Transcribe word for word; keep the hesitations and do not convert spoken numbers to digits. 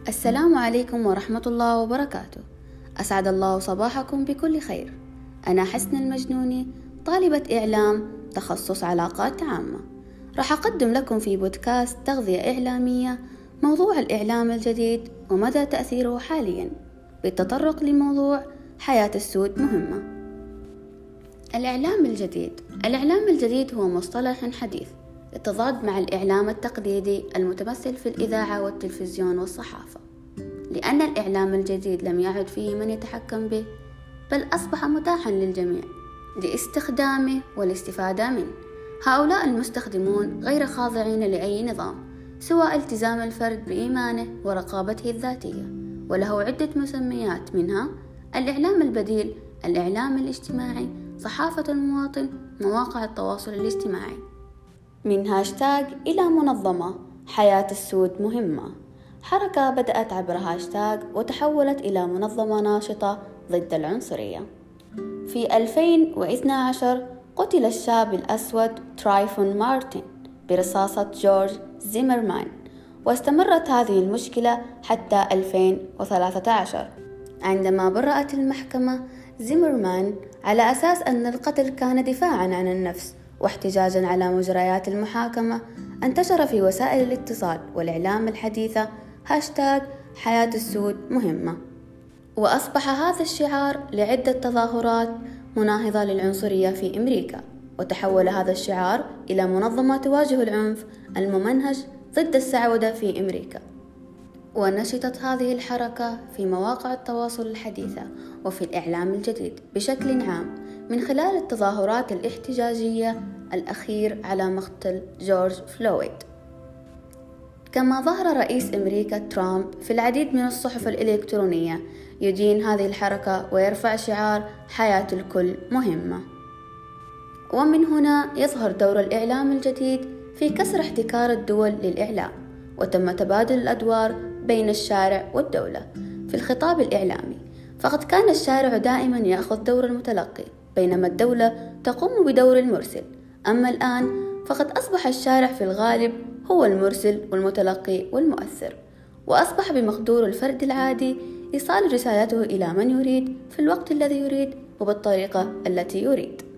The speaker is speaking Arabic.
السلام عليكم ورحمة الله وبركاته. أسعد الله صباحكم بكل خير. أنا حسن المجنوني، طالبة إعلام تخصص علاقات عامة. راح أقدم لكم في بودكاست تغذية إعلامية موضوع الإعلام الجديد ومدى تأثيره حاليا، بالتطرق لموضوع حياة السود مهمة. الإعلام الجديد الإعلام الجديد هو مصطلح حديث يتضاد مع الإعلام التقليدي المتمثل في الإذاعة والتلفزيون والصحافة، لأن الإعلام الجديد لم يعد فيه من يتحكم به، بل أصبح متاحا للجميع لاستخدامه والاستفادة منه. هؤلاء المستخدمون غير خاضعين لأي نظام سوى التزام الفرد بإيمانه ورقابته الذاتية، وله عدة مسميات، منها الإعلام البديل، الإعلام الاجتماعي، صحافة المواطن، مواقع التواصل الاجتماعي. من هاشتاج إلى منظمة، حياة السود مهمة. حركة بدأت عبر هاشتاج وتحولت إلى منظمة ناشطة ضد العنصرية. في ألفين واثني عشر قتل الشاب الأسود ترايفون مارتن برصاصة جورج زيمرمان، واستمرت هذه المشكلة حتى ألفين وثلاثة عشر عندما برأت المحكمة زيمرمان على أساس أن القتل كان دفاعا عن النفس واحتجاجا على مجريات المحاكمة. انتشر في وسائل الاتصال والإعلام الحديثة هاشتاج حياة السود مهمة، وأصبح هذا الشعار لعدة تظاهرات مناهضة للعنصرية في أمريكا، وتحول هذا الشعار إلى منظمة تواجه العنف الممنهج ضد السعودة في أمريكا. ونشطت هذه الحركة في مواقع التواصل الحديثة وفي الإعلام الجديد بشكل عام، من خلال التظاهرات الاحتجاجية الأخير على مقتل جورج فلويد. كما ظهر رئيس أمريكا ترامب في العديد من الصحف الإلكترونية يدين هذه الحركة ويرفع شعار حياة الكل مهمة. ومن هنا يظهر دور الإعلام الجديد في كسر احتكار الدول للإعلام، وتم تبادل الأدوار بين الشارع والدولة في الخطاب الإعلامي، فقد كان الشارع دائما يأخذ دور المتلقي بينما الدولة تقوم بدور المرسل. أما الآن فقد أصبح الشارع في الغالب هو المرسل والمتلقي والمؤثر، وأصبح بمقدور الفرد العادي إيصال رسالته إلى من يريد في الوقت الذي يريد وبالطريقة التي يريد.